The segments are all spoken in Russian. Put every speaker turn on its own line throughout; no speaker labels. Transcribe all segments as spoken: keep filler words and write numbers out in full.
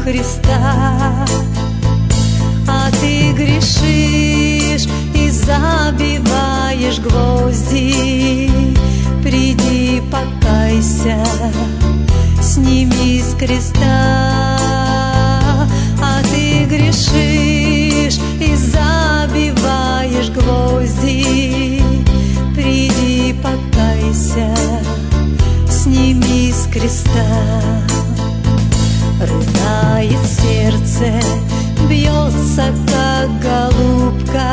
Христа. А ты грешишь и забиваешь гвозди. Приди, покайся, сними с креста. А ты грешишь и забиваешь гвозди. Приди, покайся, сними с креста. Рыдает сердце, бьется, как голубка,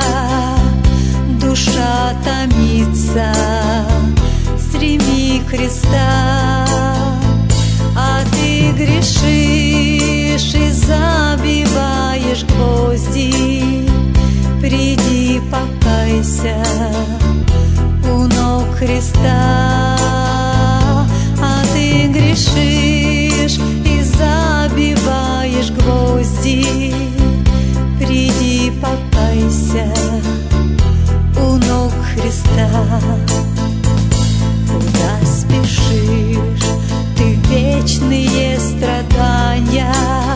душа томится, стреми Христа. А ты грешишь и забиваешь гвозди. Приди, покайся у ног Христа. А ты грешишь и забиваешь гвозди. Приди, покайся у ног Христа. Куда спешишь ты в вечные страдания?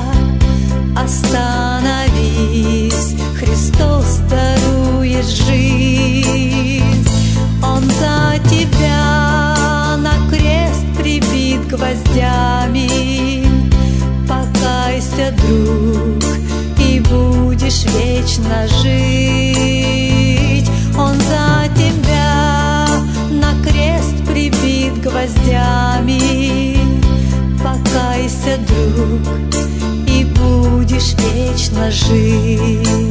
Остановись, Христос дарует жизнь. Он за тебя на крест прибит гвоздями. Покайся, друг, и будешь вечно жить. Он за тебя на крест прибит гвоздями. Покайся, друг, и будешь вечно жить.